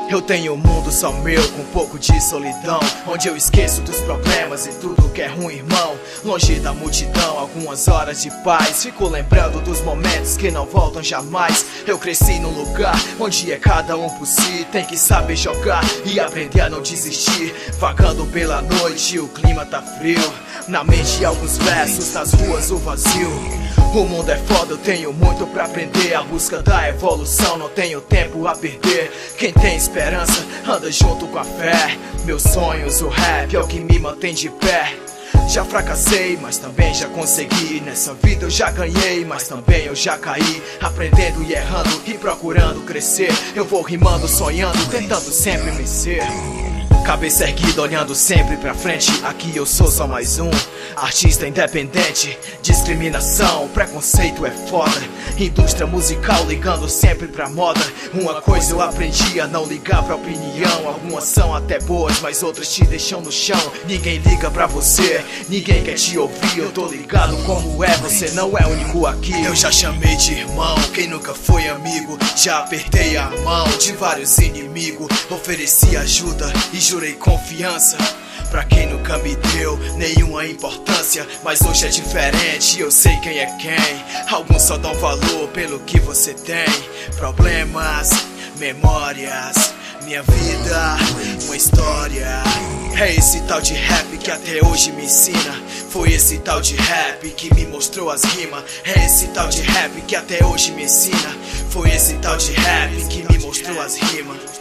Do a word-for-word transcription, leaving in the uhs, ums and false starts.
Eu tenho um mundo só meu, com um pouco de solidão, onde eu esqueço dos problemas e tudo que é ruim, irmão. Longe da multidão, algumas horas de paz. Fico lembrando dos momentos que não voltam jamais. Eu cresci num lugar onde é cada um por si. Tem que saber jogar e aprender a não desistir. Vagando pela noite, o clima tá frio. Na mente alguns versos, nas ruas o vazio. O mundo é foda, eu tenho muito pra aprender. A busca da evolução, não tenho tempo a perder. Quem tem esperança, anda junto com a fé. Meus sonhos, o rap é o que me mantém de pé. Já fracassei, mas também já consegui. Nessa vida eu já ganhei, mas também eu já caí. Aprendendo e errando e procurando crescer. Eu vou rimando, sonhando, tentando sempre vencer. Cabeça erguida, olhando sempre pra frente. Aqui eu sou só mais um artista independente. Discriminação, preconceito é foda. Indústria musical ligando sempre pra moda. Uma coisa eu aprendi a não ligar pra opinião. Algumas são até boas, mas outras te deixam no chão. Ninguém liga pra você, ninguém quer te ouvir. Eu tô ligado como é, você não é único aqui. Eu já chamei de irmão, quem nunca foi amigo. Já apertei a mão de vários inimigos. Ofereci ajuda e jurei confiança pra quem nunca me deu nenhuma importância. Mas hoje é diferente, eu sei quem é quem. Alguns só dão valor pelo que você tem. Problemas, memórias, minha vida, uma história. É esse tal de rap que até hoje me ensina. Foi esse tal de rap que me mostrou as rimas. É esse tal de rap que até hoje me ensina. Foi esse tal de rap que me mostrou as rimas.